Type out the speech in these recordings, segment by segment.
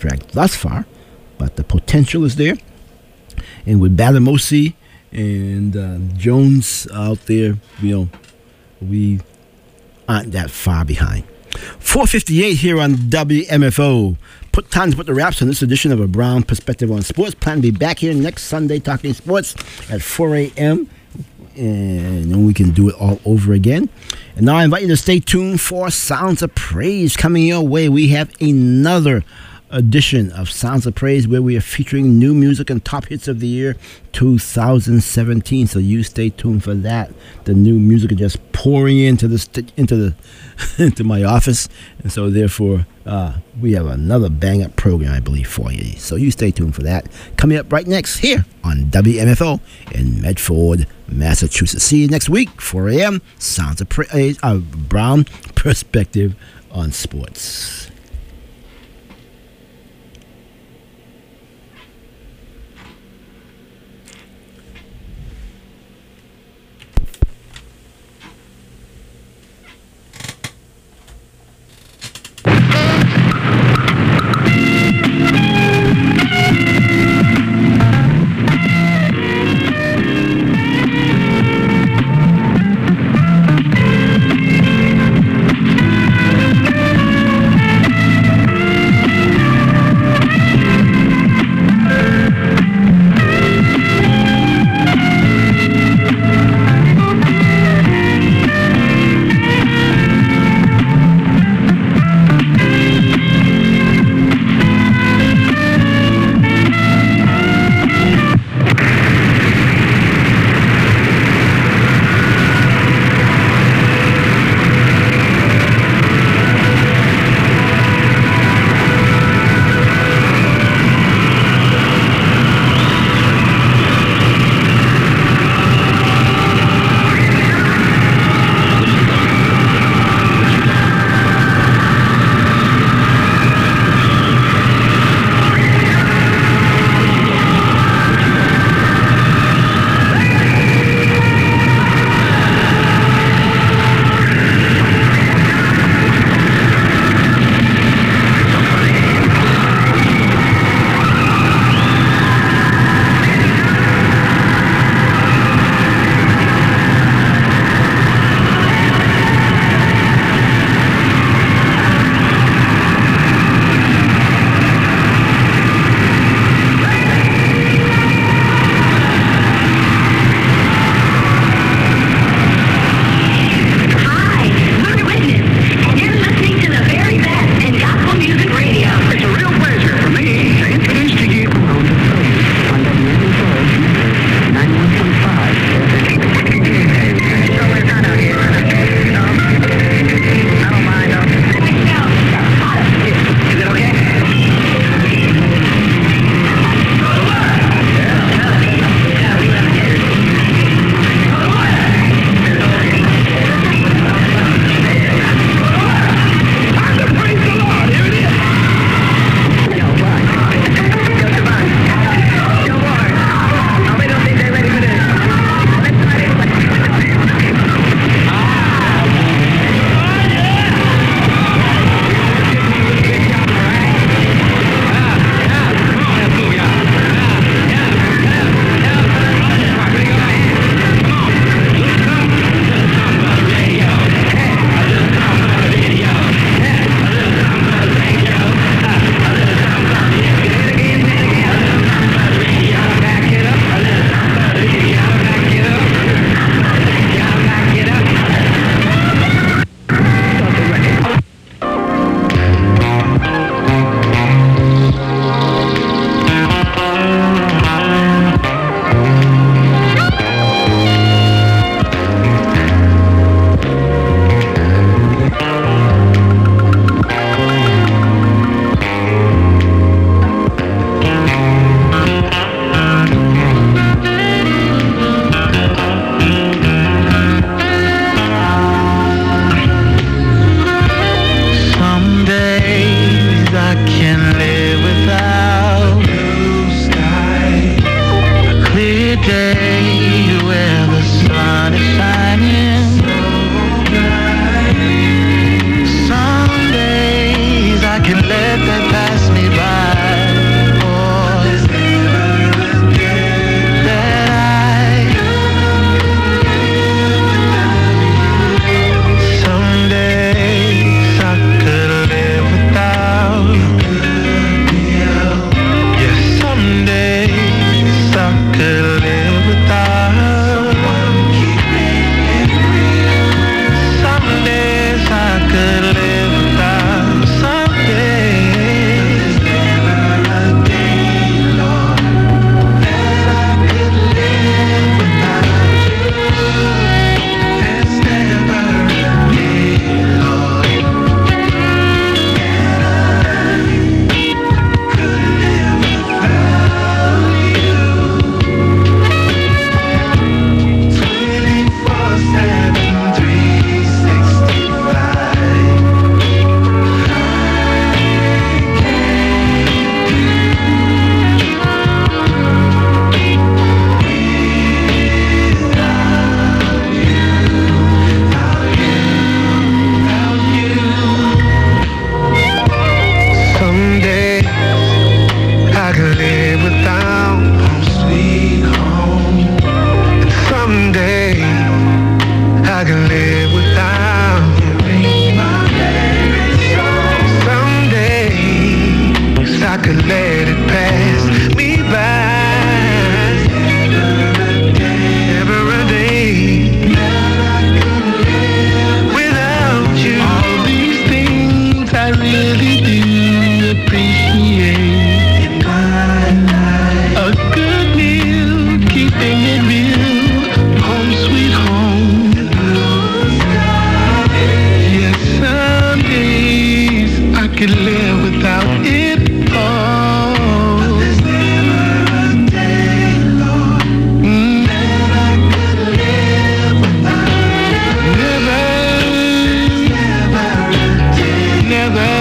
track thus far, but the potential is there. And with Badamosi and Jones out there, we aren't that far behind. 4:58 here on WMFO. Time to put the wraps on this edition of A Brown Perspective on Sports. Plan to be back here next Sunday talking sports at 4 a.m. And then we can do it all over again. And now I invite you to stay tuned for Sounds of Praise coming your way. We have another edition of Sounds of Praise where we are featuring new music and top hits of the year 2017. So you stay tuned for that. The new music is just pouring into my office, and so therefore we have another bang up program, I believe, for you. So you stay tuned for that. Coming up right next here on WMFO in Medford, Massachusetts. See you next week, 4 a.m. Sounds of Praise, Brown Perspective on Sports. could let it pass me by. Never a day without you. All these things I really do appreciate in my life. A good meal, keeping it real, home sweet home. Yes, some days I could live without it all. But there's never a day, Lord, that I could live without. Never. There's never a day. Never.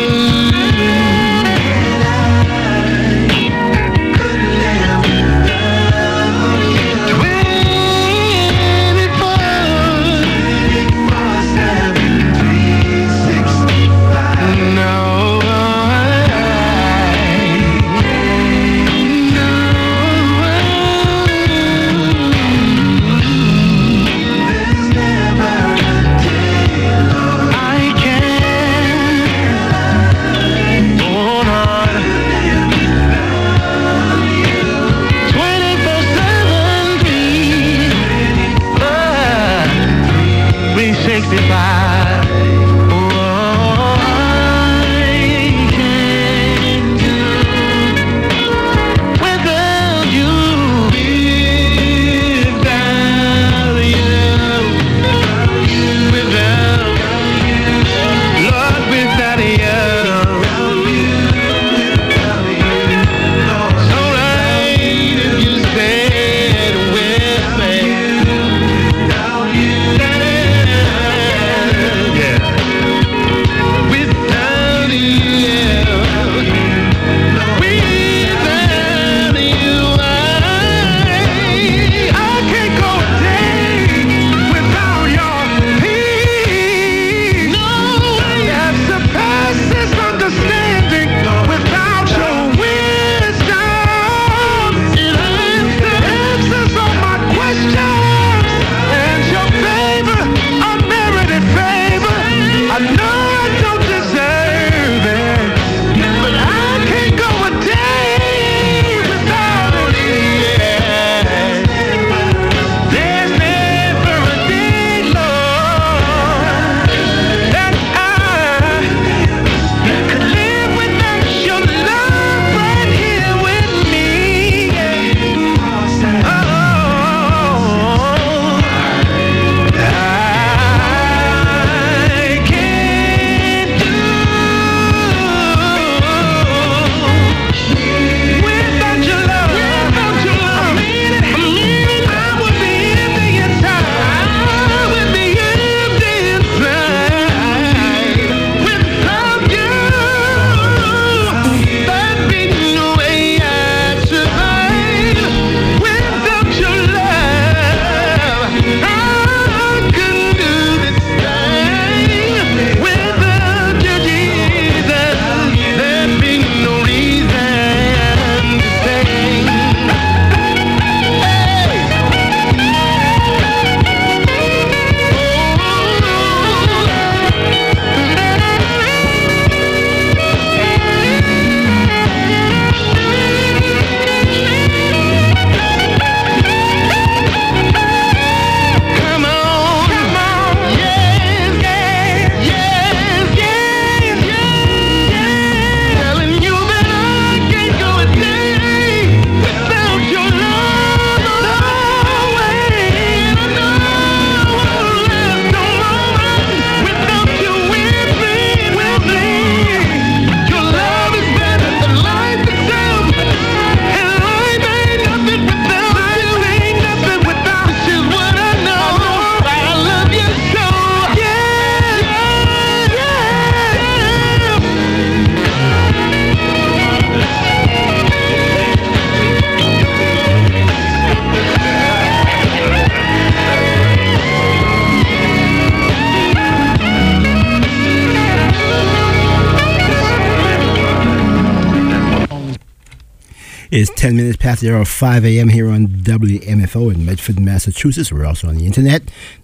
It's 10 minutes past the hour of 5 a.m. here on WMFO in Medford, Massachusetts. We're also on the internet,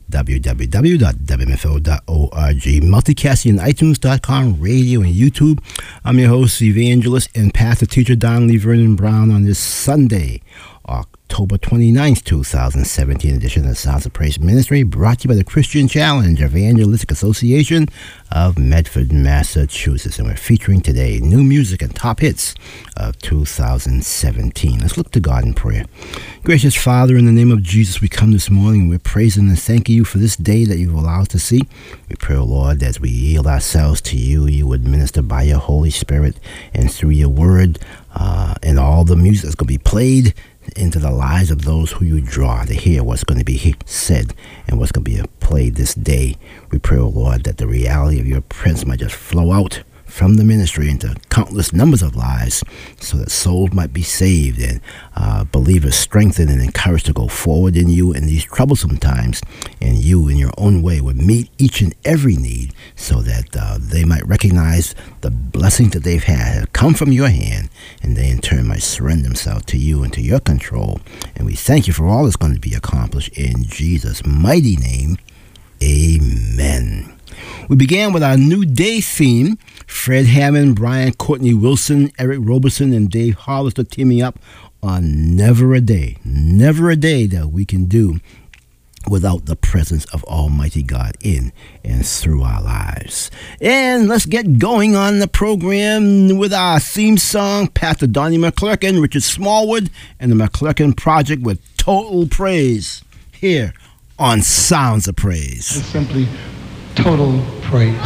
www.wmfo.org, multicasting on iTunes.com, radio, and YouTube. I'm your host, evangelist, and pastor teacher Don Lee Vernon Brown on this Sunday, October 29th, 2017 edition of the Sounds of Praise Ministry, brought to you by the Christian Challenge Evangelistic Association of Medford, Massachusetts. And we're featuring today new music and top hits of 2017. Let's look to God in prayer. Gracious Father, in the name of Jesus, we come this morning. We're praising and thanking you for this day that you've allowed us to see. We pray, oh Lord, as we yield ourselves to you, you would minister by your Holy Spirit and through your word and all the music that's going to be played into the lives of those who you draw to hear what's going to be said and what's going to be played this day. We pray, oh Lord, that the reality of your presence might just flow out from the ministry into countless numbers of lives so that souls might be saved and believers strengthened and encouraged to go forward in you in these troublesome times, and you in your own way would meet each and every need so that they might recognize the blessings that they've had have come from your hand, and they in turn might surrender themselves to you and to your control. And we thank you for all that's going to be accomplished in Jesus' mighty name. Amen. We began with our New Day theme. Fred Hammond, Brian Courtney Wilson, Eric Roberson, and Dave Hollister teaming up on Never a Day that we can do without the presence of Almighty God in and through our lives. And let's get going on the program with our theme song, Pastor Donnie McClurkin, Richard Smallwood, and the McClurkin Project with Total Praise here on Sounds of Praise. It's simply total praise.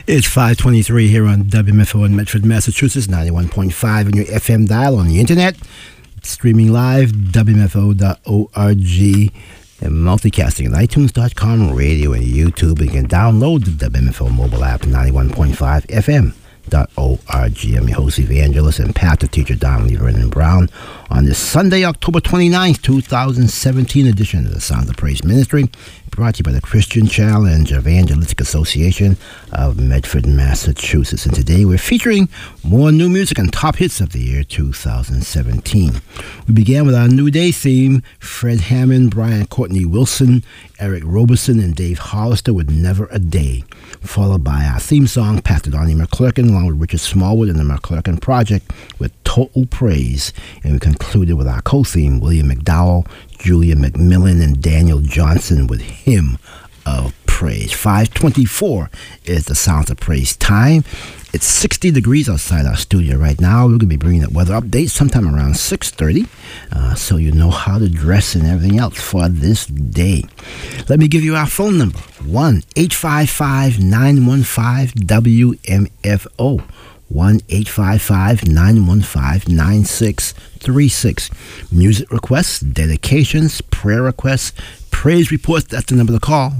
It's 5:23 here on WMFO in Medford, Massachusetts, 91.5 on your FM dial on the internet, streaming live, WMFO.org, and multicasting at iTunes.com, radio, and YouTube. You can download the WMFO mobile app, 91.5 FM. .org. I'm your host, evangelist, and pastor teacher Donnelly Vernon Brown on this Sunday, October 29th, 2017 edition of the Sounds of Praise Ministry, brought to you by the Christian Challenge Evangelistic Association of Medford, Massachusetts. And today we're featuring more new music and top hits of the year 2017. We began with our New Day theme, Fred Hammond, Brian Courtney Wilson, Eric Roberson, and Dave Hollister with Never a Day, followed by our theme song, Pastor Donnie McClurkin, along with Richard Smallwood and the McClurkin Project with Total Praise. And we concluded with our co-theme, William McDowell, Julia McMillan, and Daniel Johnson with Hymn of Praise. 5:24 is the Sounds of Praise time. It's 60 degrees outside our studio right now. We're going to be bringing that weather update sometime around 6:30, so you know how to dress and everything else for this day. Let me give you our phone number, 1-855-915-WMFO. 1-855-915-9636. Music requests, dedications, prayer requests, praise reports. That's the number to call.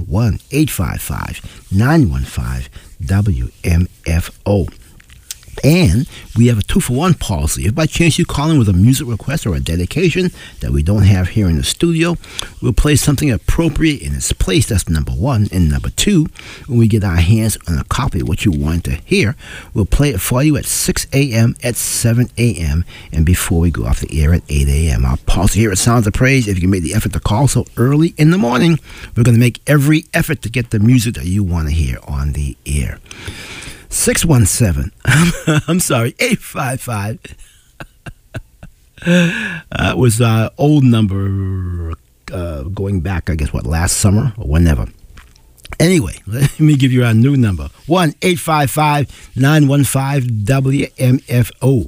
1-855-915-WMFO. And we have a 2-for-1 policy. If by chance you call in with a music request or a dedication that we don't have here in the studio, we'll play something appropriate in its place. That's number one. And number two, when we get our hands on a copy of what you want to hear, we'll play it for you at 6 a.m., at 7 a.m., and before we go off the air at 8 a.m. Our policy here at Sounds of Praise, if you can make the effort to call so early in the morning, we're going to make every effort to get the music that you want to hear on the air. 617, I'm sorry, 855. Was our old number going back, I guess, last summer or whenever. Anyway, let me give you our new number. 1-855-915-WMFO.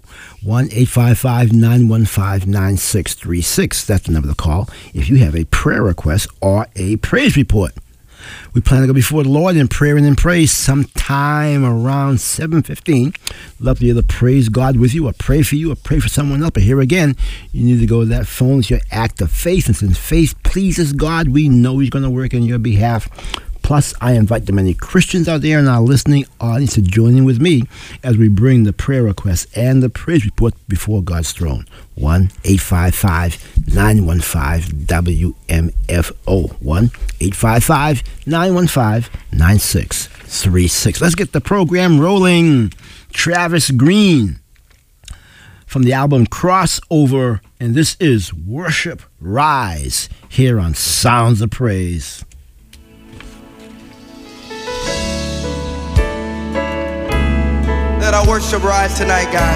1-855-915-9636. That's the number to call if you have a prayer request or a praise report. We plan to go before the Lord in prayer and in praise sometime around 7:15. Love to be able to praise God with you or pray for you or pray for someone else. But here again, you need to go to that phone. It's your act of faith. And since faith pleases God, we know He's going to work on your behalf. Plus, I invite the many Christians out there in our listening audience to join in with me as we bring the prayer requests and the praise report before God's throne. 1-855-915-WMFO. 1-855-915-9636. Let's get the program rolling. Travis Green from the album Crossover, and this is Worship Rise here on Sounds of Praise. Let our worship rise tonight, God.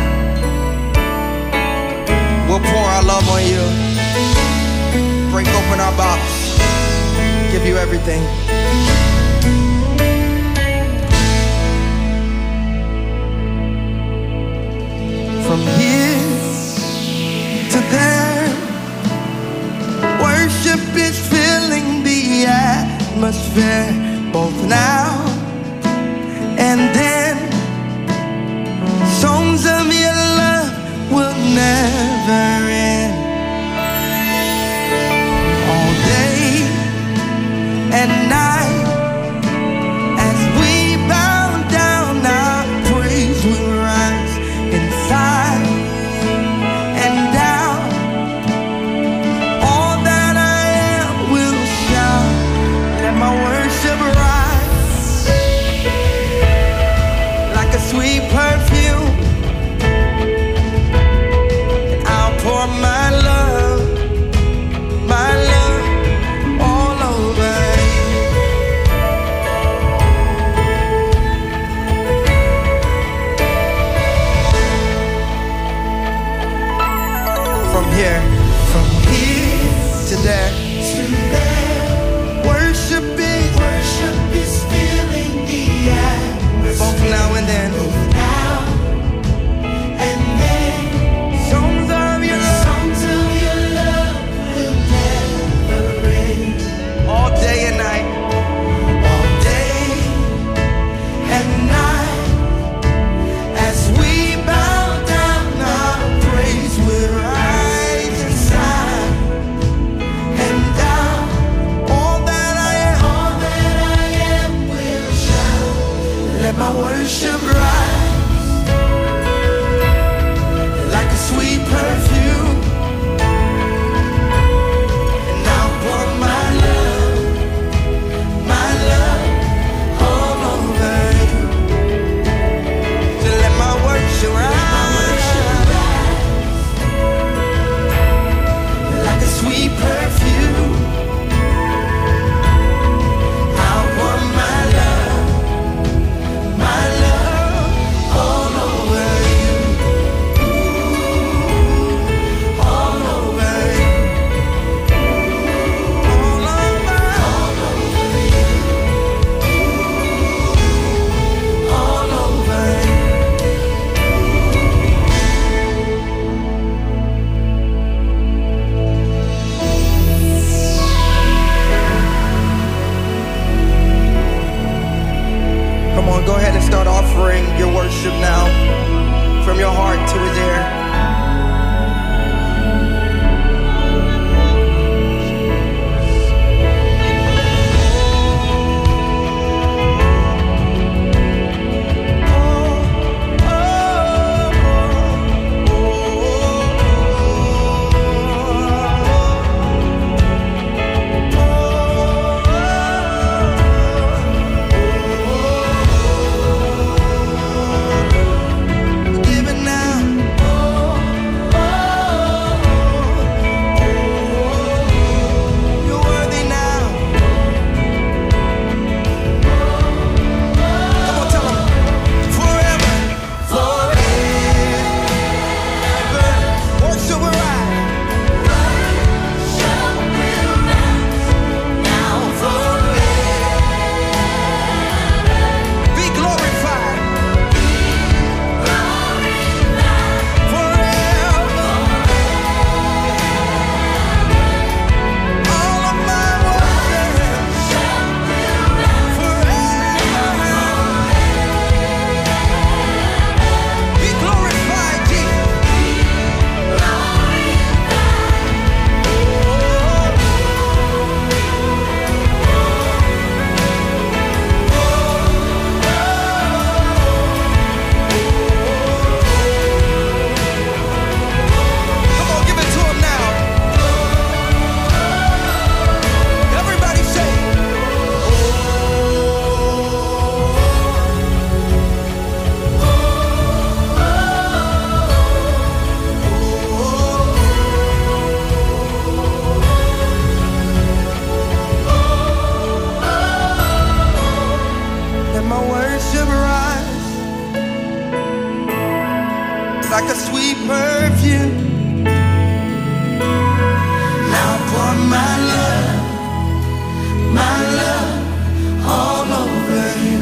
We'll pour our love on you. Break open our bottles. Give you everything. From here to there, worship is filling the atmosphere, both now and then. Songs of your love will never end. All day and night, as we bow down, our praise will rise inside and down. All that I am will shout. Let my worship rise like a sweet perfume. For my love all over. start offering your worship now from your heart to his ear. Like a sweet perfume. Now pour my love all over you.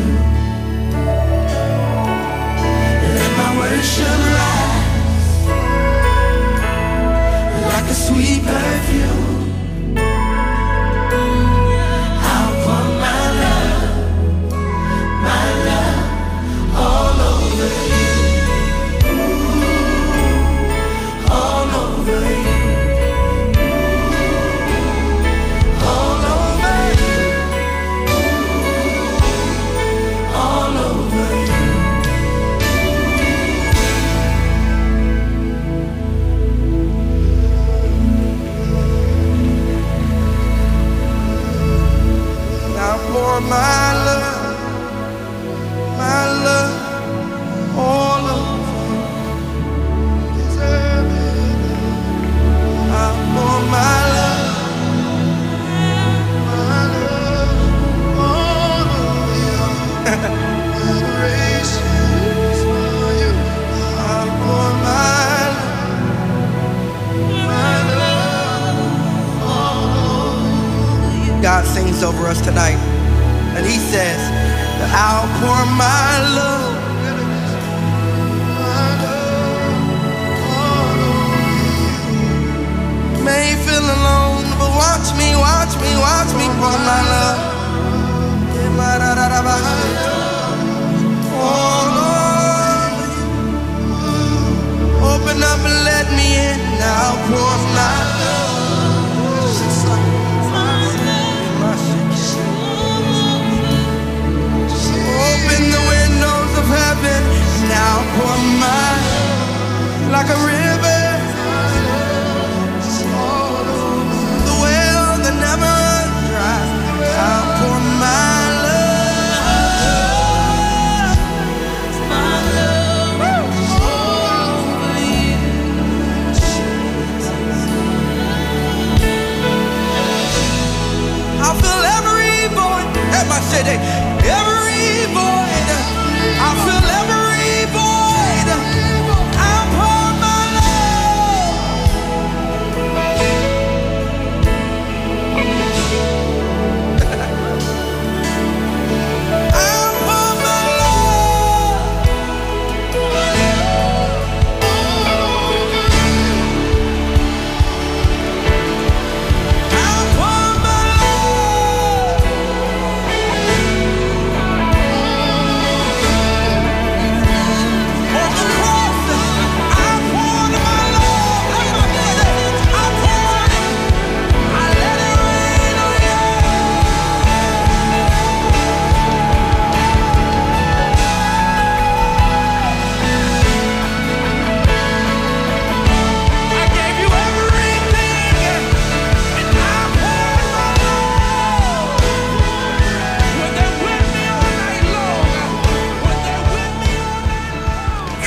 Let my worship rise like a sweet perfume. I'll pour my love all over you. For my love all over. Deserve it. For my love all over you. Adorations for you. For my love all over you. God sings over us tonight. And he says that I'll pour my love all over you. May feel alone, but watch me pour my love all over you. Open up and let me in. I'll pour my love. Open the windows of heaven, now pour mine like a river. The well that never runs dry, I'll pour my love all over you. I'll fill every void at my city. Every void, I fill every void. I'll pour my love. I'll pour my love. I'll pour my love.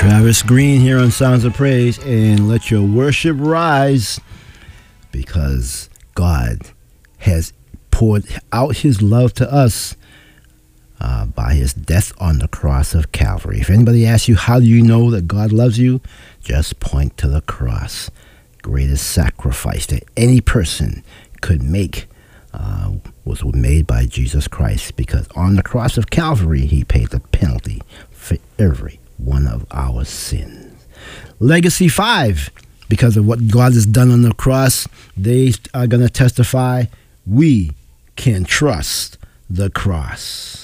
Travis Green here on Sounds of Praise, and let your worship rise, because God has poured out his love to us by his death on the cross of Calvary. If anybody asks you, how do you know that God loves you? Just point to the cross. Greatest sacrifice that any person could make was made by Jesus Christ, because on the cross of Calvary, he paid the penalty for every one of our sins. Legacy 5, because of what God has done on the cross, they are going to testify, we can trust the cross.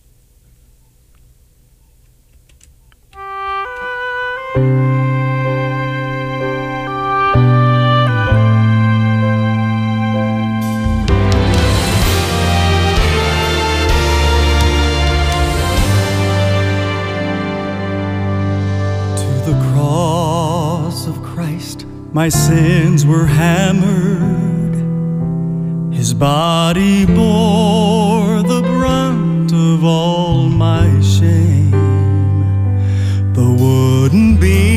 My sins were hammered, his body bore the brunt of all my shame. The wooden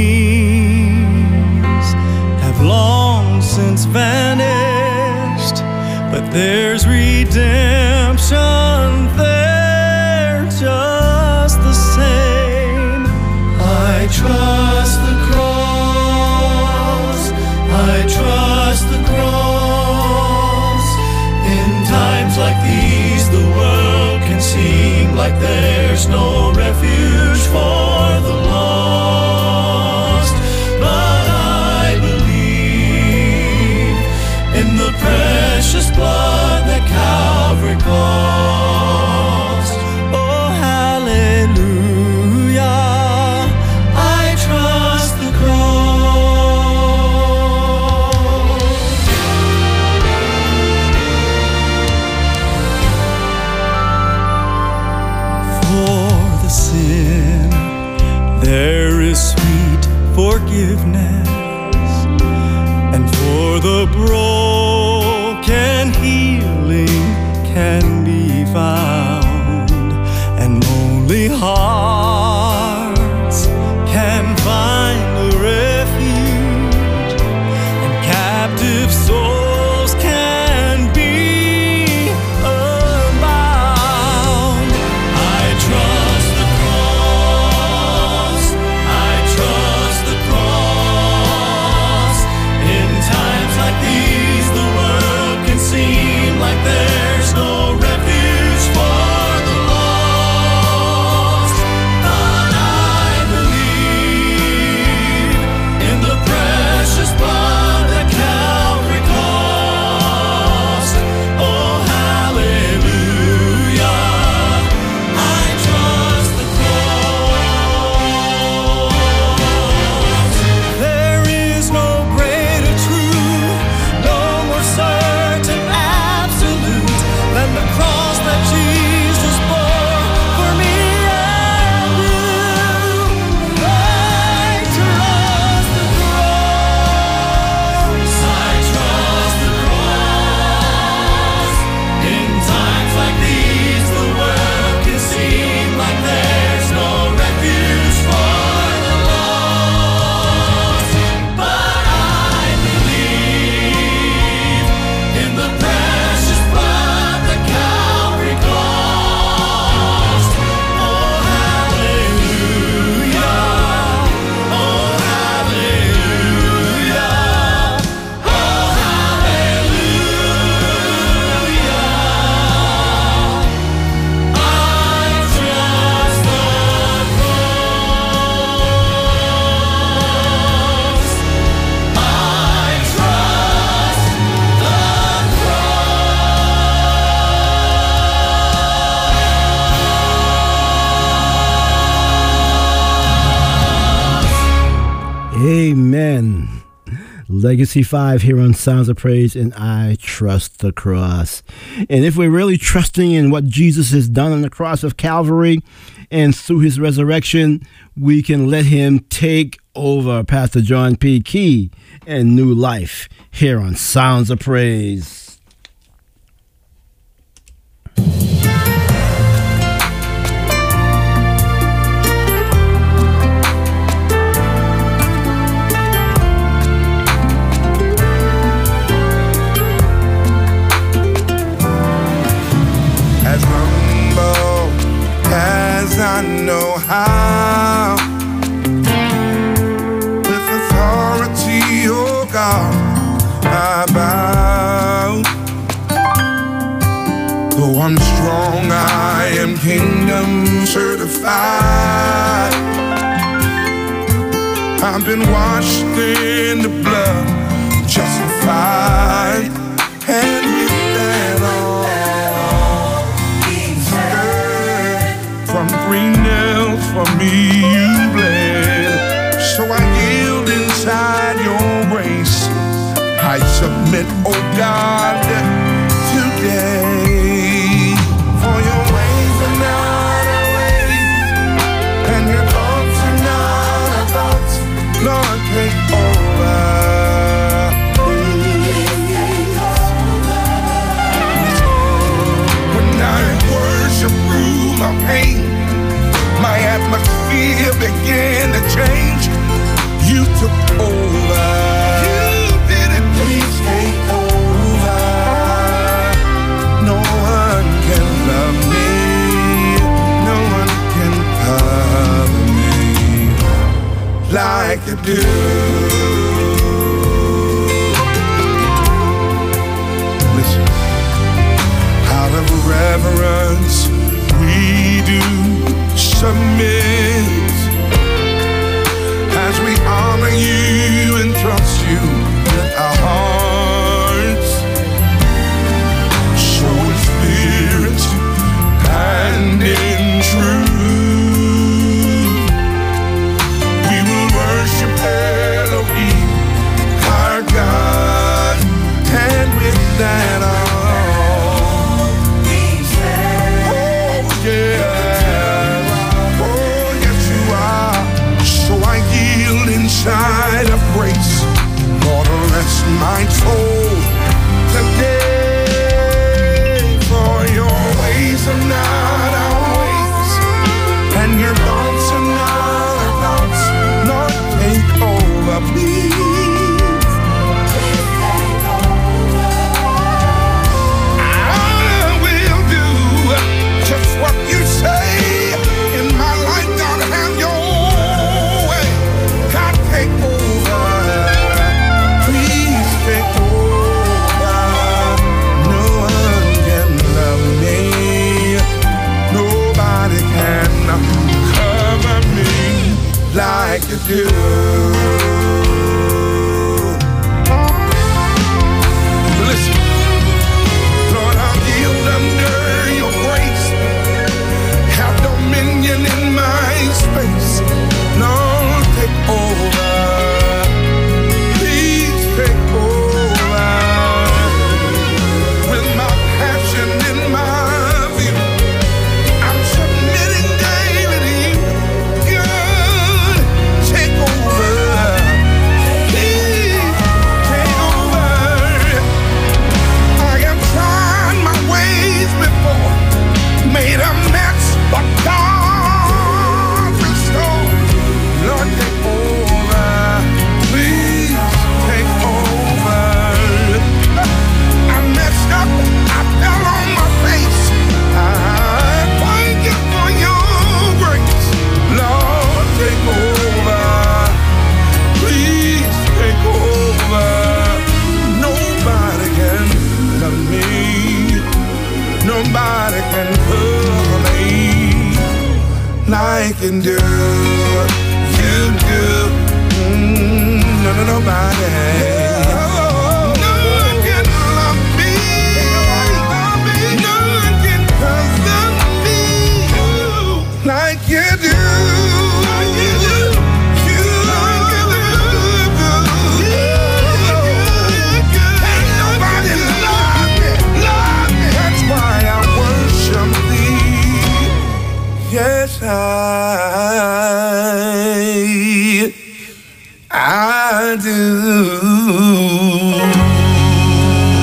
beams have long since vanished, but there's redemption there just the same. I trust the cross, I trust the cross. In times like these, the world can seem like there's no refuge for the lost. But I believe in the precious blood that Calvary cost. Oh, hallelujah, I trust the cross. There is sweet forgiveness, and for the broken healing can be found, and lonely hearts can find a refuge, and captive souls can be unbound. I trust the cross, I trust the cross. In times like these, the world can seem like there's no refuge for the lost. But I believe in the precious blood that Calvary cost. Oh, hallelujah, I trust the cross. There is no greater truth, no more certain absolute than the cross that Jesus bore for me and you. I trust the cross, I trust the cross. In times like these, the world can seem like there's no refuge for the lost. But I believe in the precious blood that Calvary cost. Oh, hallelujah, oh, hallelujah, oh, hallelujah. I trust the cross, I trust the cross. Amen. Legacy 5 here on Sounds of Praise, and I trust the cross. And if we're really trusting in what Jesus has done on the cross of Calvary and through his resurrection, we can let him take over. Pastor John P. Key and New Life here on Sounds of Praise. know how. With authority, oh God, I bow. Though I'm strong, I am kingdom certified. I've been washed in the blood, justified, and with that all from 3 nails for me you bled. So I yield inside your grace. I submit, oh God, today. For your ways are not our ways, and your thoughts are not our thoughts. Lord, take over. When I worship through my pain, my atmosphere began to change. You took over. You did it. Please take over. No one can love me. No one can cover me like you do. Listen. Out of reverence, we do submit as we honor you and trust you with our hearts, soul and spirit, and in truth. We will worship Elohim, our God, and with that all. Oh yeah, oh yes you are. So I yield inside of grace. Lord, rest my soul today. For your ways are not our ways, and your thoughts are not our thoughts. Lord, take over, please. I will do just what you say in my life. God, have your way. God, take over. Please take over. No one can love me. Nobody can cover me like you do. Listen, Lord, I'll yield under your grace. Have dominion in my space. Lord, take over. Please take over. With my passion in my view, I'm submitting daily to you. God, take over. Please take over. I have tried my ways before, made a mess, but God restored. Lord, take over. Please take over. I messed up. I fell on my face. I thank you for your grace. Lord, take over. Please take over. Nobody can love me. Nobody can cover me like you do. You do. No, nobody. No one can love me. No one can cover me like you do. Like you do. Ain't nobody love me. That's why I worship thee. Yes, I do.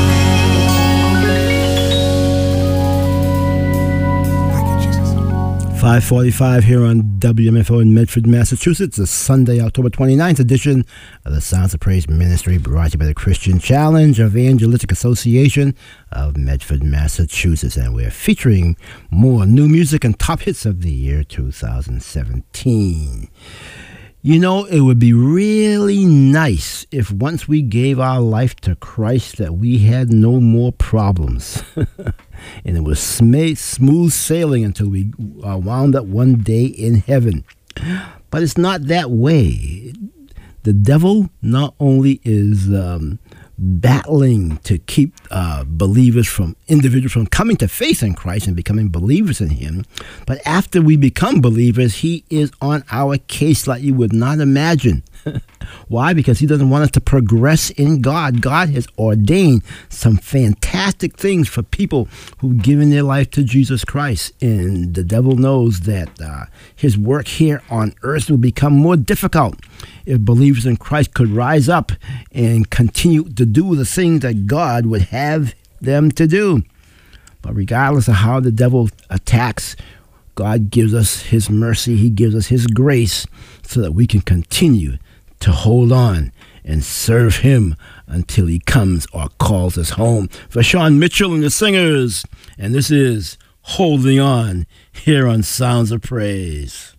Thank you, Jesus. 5:45 here on WMFO in Medford, Massachusetts. The Sunday, October 29th edition of the Sounds of Praise Ministry, brought to you by the Christian Challenge Evangelistic Association of Medford, Massachusetts. And we're featuring more new music and top hits of the year 2017. You know, it would be really nice if once we gave our life to Christ that we had no more problems. And it was smooth sailing until we wound up one day in heaven. But it's not that way. The devil not only is battling to keep individuals from coming to faith in Christ and becoming believers in Him, but after we become believers, he is on our case like you would not imagine. Why? Because he doesn't want us to progress in God. God has ordained some fantastic things for people who've given their life to Jesus Christ. And the devil knows that his work here on earth will become more difficult if believers in Christ could rise up and continue to do the things that God would have them to do. But regardless of how the devil attacks, God gives us His mercy. He gives us His grace so that we can continue to hold on and serve Him until He comes or calls us home. For Sean Mitchell and the Singers, and this is Holding On here on Sounds of Praise.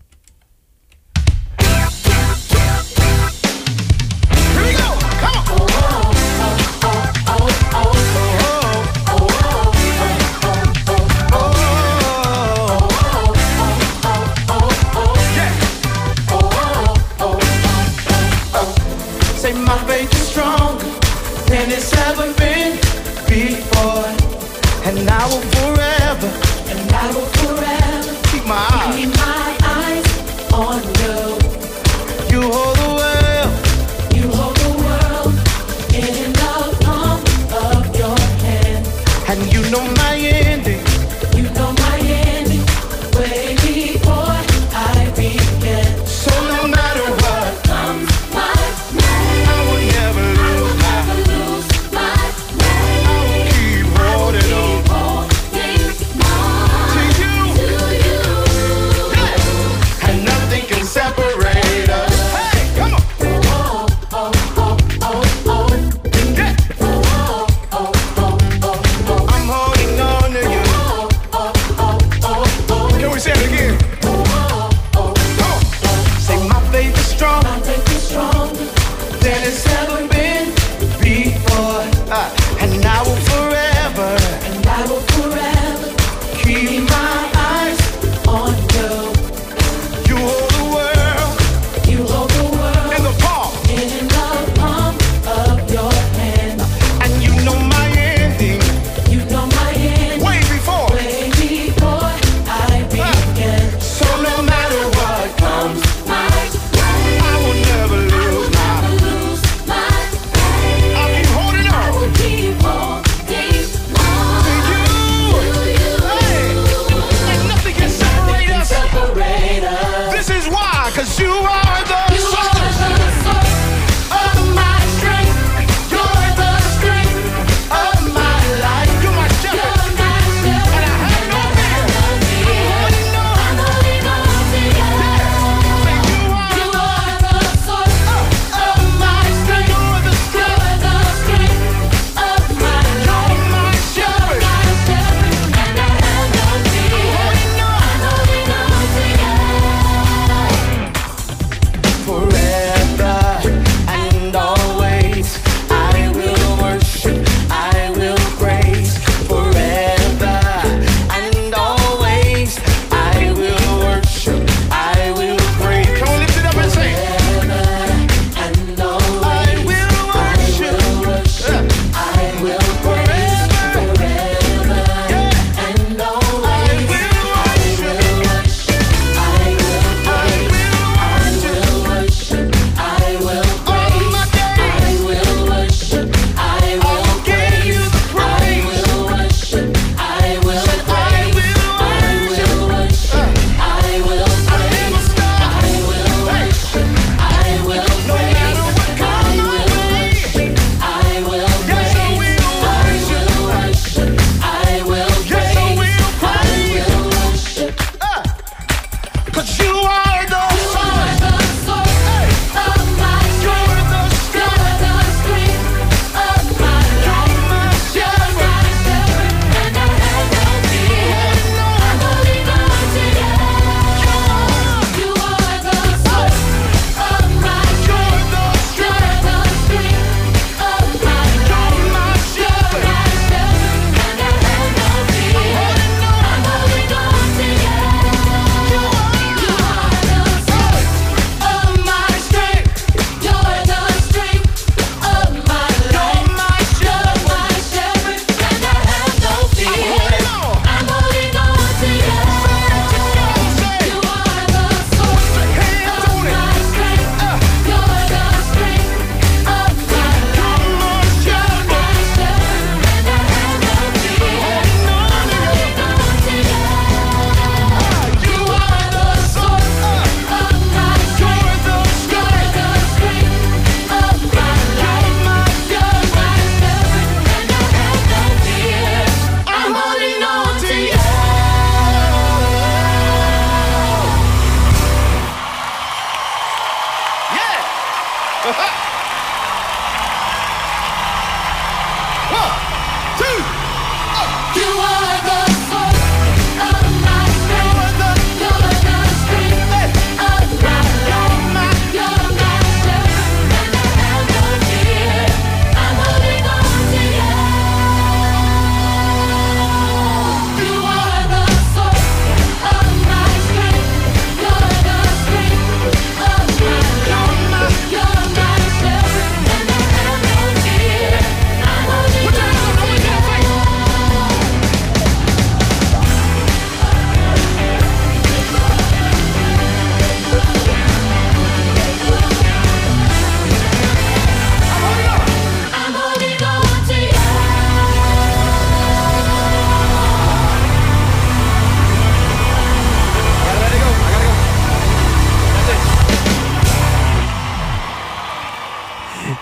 It's ever been before, and I will forever keep my eyes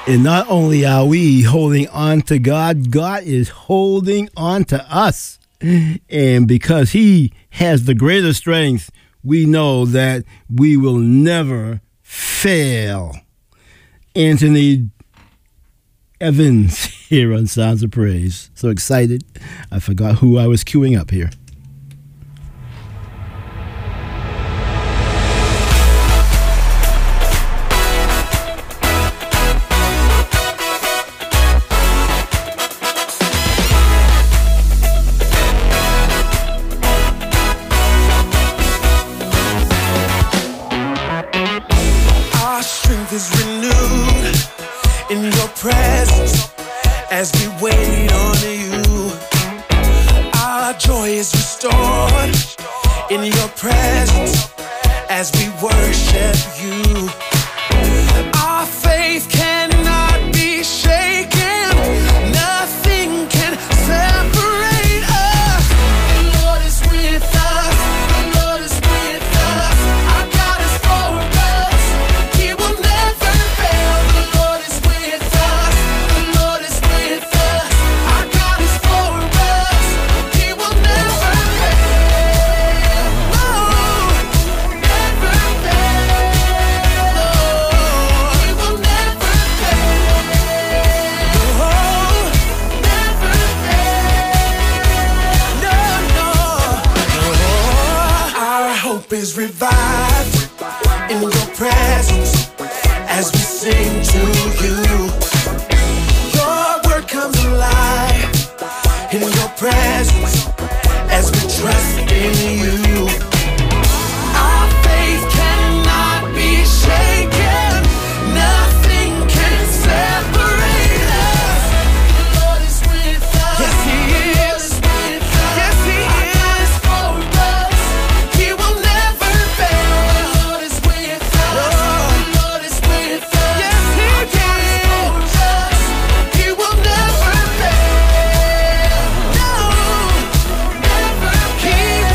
And not only are we holding on to God, God is holding on to us. And because he has the greater strength, we know that we will never fail. Anthony Evans here on Sounds of Praise. So excited. I forgot who I was queuing up here. Our strength is renewed in your presence as we wait on you. Our joy is restored in your presence as we worship you. Our faith cannot be shaken. Nothing can separate us. The Lord is with us. The Lord is with us. Our God is for us. He will never fail. The Lord is with us. The Lord is with us. Our God is for us. He will never fail. No, never fail. No, He will never fail. No, never fail. No, no, no. Our hope is revived in your presence as we sing to you. Your word comes alive in your presence as we trust in you. Our faith cannot be shaken. Nothing can separate us. The Lord is with us. Yes, He is. Yes, He is for us. He will never fail. The Lord is with us. The Lord is with us. Yes, He is for us. He will never fail. No, never. He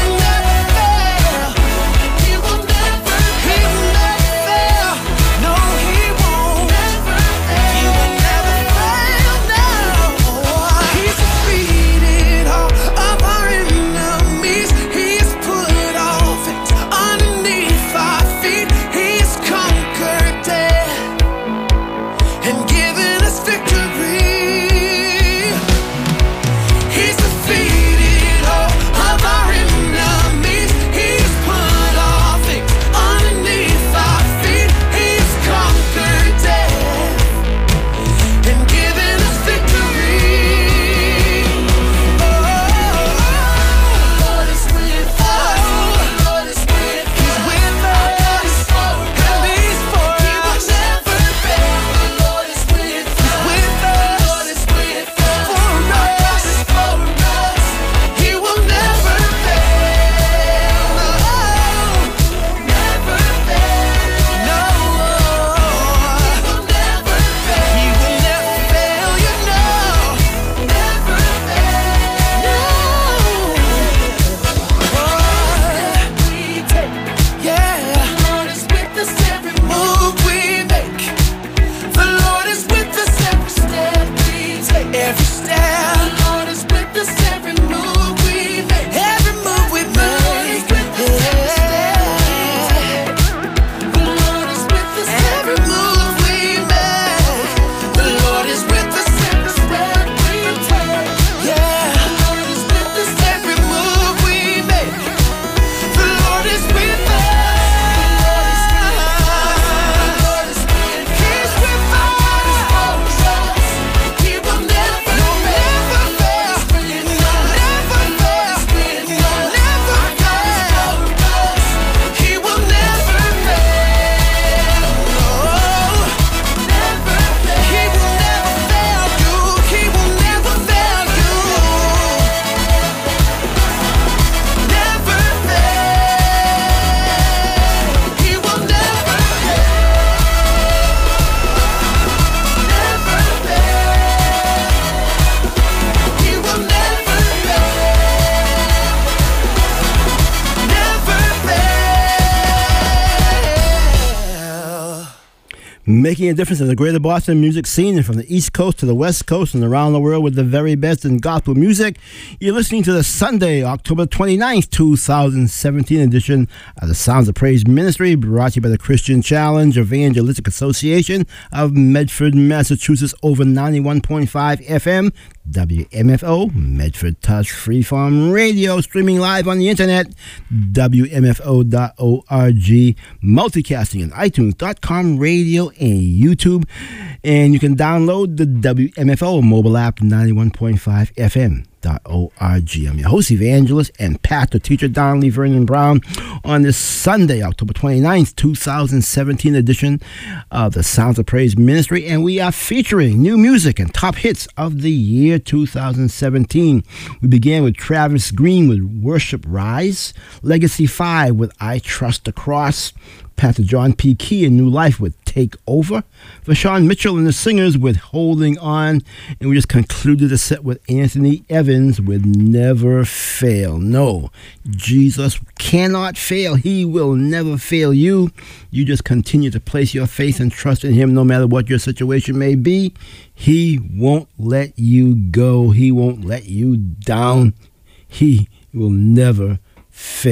Making a difference in the greater Boston music scene, and from the East Coast to the West Coast and around the world with the very best in gospel music. You're listening to the Sunday, October 29th, 2017 edition of the Sounds of Praise Ministry, brought to you by the Christian Challenge Evangelistic Association of Medford, Massachusetts, over 91.5 FM, WMFO, Medford Touch Freeform Radio, streaming live on the internet, WMFO.org, multicasting on iTunes.com, radio, and YouTube. And you can download the WMFO mobile app, 91.5 FM. .org. I'm your host, evangelist, and pastor teacher Donnelly Vernon Brown on this Sunday, October 29th, 2017 edition of the Sounds of Praise Ministry, and we are featuring new music and top hits of the year 2017. We began with Travis Green with Worship Rise, Legacy 5 with I Trust the Cross, Pastor John P. Key and New Life with Take Over, Vashawn Mitchell and the Singers with Holding On, and we just concluded the set with Anthony Evans with Never Fail. No, Jesus cannot fail. He will never fail you. You just continue to place your faith and trust in Him no matter what your situation may be. He won't let you go. He won't let you down. He will never fail.